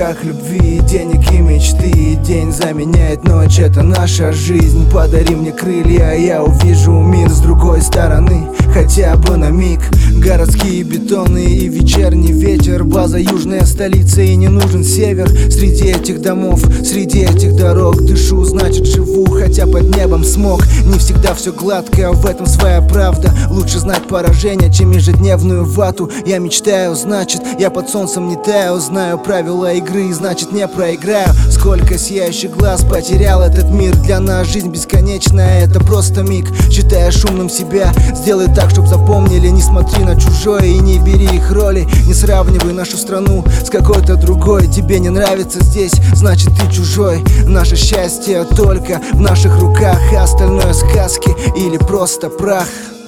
поисках любви, денег и мечты. День заменяет ночь, это наша жизнь. Подари мне крылья, я увижу мир с другой стороны, хотя бы на миг. Городские бетоны и вечерний ветер, база южная столица и не нужен север. Среди этих домов, среди этих дорог дышу, значит живу, хотя под небом смог. Не всегда все гладко, в этом своя правда. Лучше знать поражение, чем ежедневную вату. Я мечтаю, значит я под солнцем не таю. Знаю правила игры, значит не проиграю. Сколько сияющих глаз потерял этот мир. Для нас жизнь бесконечная, это просто миг. Считая шумным себя, сделай так, чтоб запомнили. Не смотри на чужое и не бери их роли. Не сравнивай нашу страну с какой-то другой. Тебе не нравится здесь, значит ты чужой. Наше счастье только в наших руках, а остальное сказки или просто прах.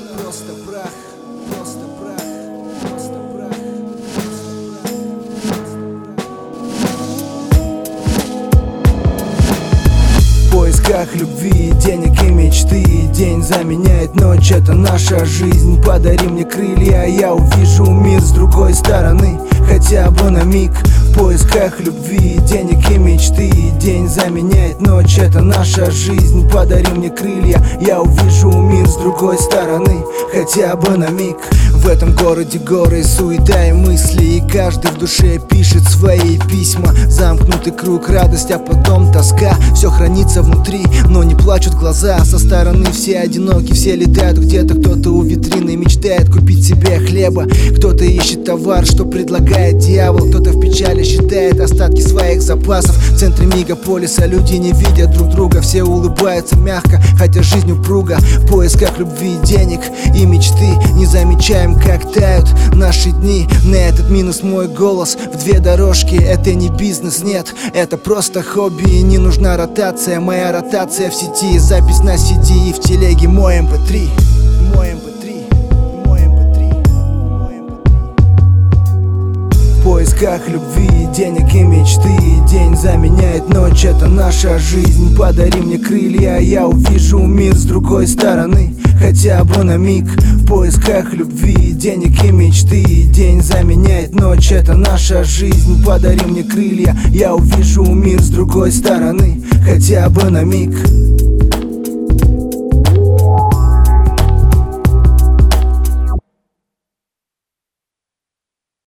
В поисках любви, денег и мечты. День заменяет ночь, это наша жизнь. Подари мне крылья, я увижу мир с другой стороны, хотя бы на миг. В поисках любви, денег и мечты. День заменяет ночь, это наша жизнь. Подари мне крылья, я увижу мир с другой стороны, хотя бы на миг. В этом городе горы, суета и мысли, и каждый в душе пишет свои письма. Замкнутый круг, радость, а потом тоска. Все хранится внутри, но не плачут глаза. Со стороны все одиноки, все летают где-то. Кто-то у витрины мечтает купить себе хлеба. Кто-то ищет товар, что предлагает дьявол. Кто-то в печали считает остатки своих запасов. В центре мегаполиса люди не видят друг друга. Все улыбаются мягко, хотя жизнь упруга. В поисках любви, денег и мечты. Не замечаем, как тают наши дни. На этот минус мой голос в две дорожки. Это не бизнес, нет, это просто хобби. Не нужна ротация, моя ротация в сети. Запись на CD и в телеге мой MP3. В поисках любви, денег и мечты. День заменяет ночь, это наша жизнь. Подари мне крылья, я увижу мир с другой стороны, хотя бы на миг. В поисках любви, денег и мечты. День заменяет ночь, это наша жизнь. Подари мне крылья, я увижу мир с другой стороны, хотя бы на миг.